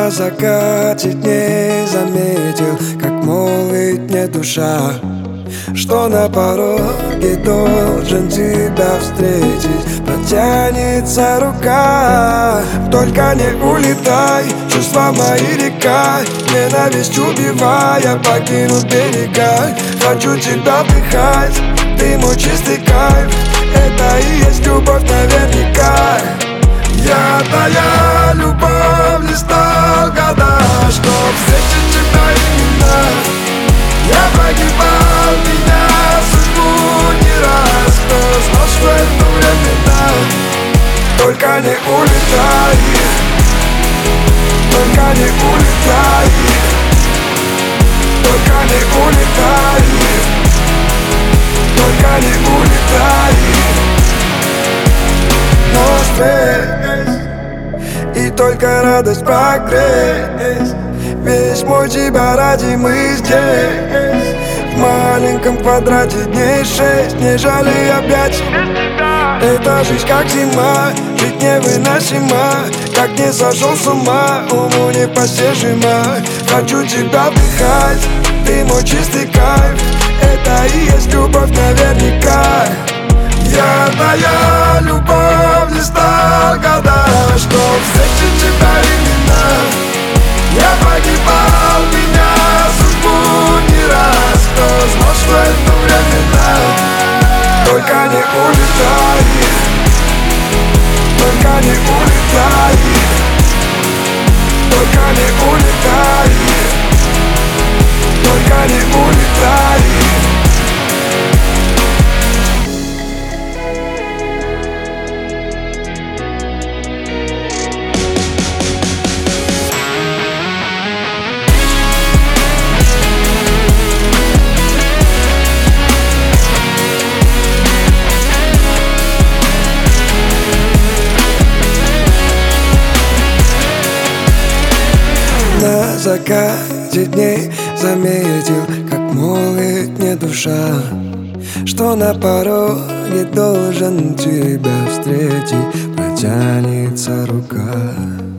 На закате дней заметил, как молвит мне душа, что на пороге должен тебя встретить. Протянется рука, только не улетай. Чувства мои река, ненависть убивая, покинут берега. Хочу тебя вдыхать, ты мой чистый кайф. Это и есть любовь наверняка. Я твоя любовь, не стал года, чтоб встретить тебя именно. Я погибал, меня судьбу не раз. Кто знал, что это временно? Только не улетай, только не улетай, только не улетай, только не улетай. Но здесь и только радость прогресс. Весь мой тебя ради мы здесь. В маленьком квадрате дней 6. Не жалей объятий. Эта жизнь как зима, жить невыносимо. Как не сошел с ума, уму непостижимо. Хочу тебя вдыхать, ты мой чистый кайф. Это и есть любовь наверняка. Я твоя любовь, не стал года, чтоб встретить тебя именно. Я погибал, меня судьбу не раз. Кто знал, что это временно? Только не улетай, только не улетай, только не улетай, только не улетай. На закате дней заметил, как молит мне душа, что на пороге должен тебя встретить. Протянется рука.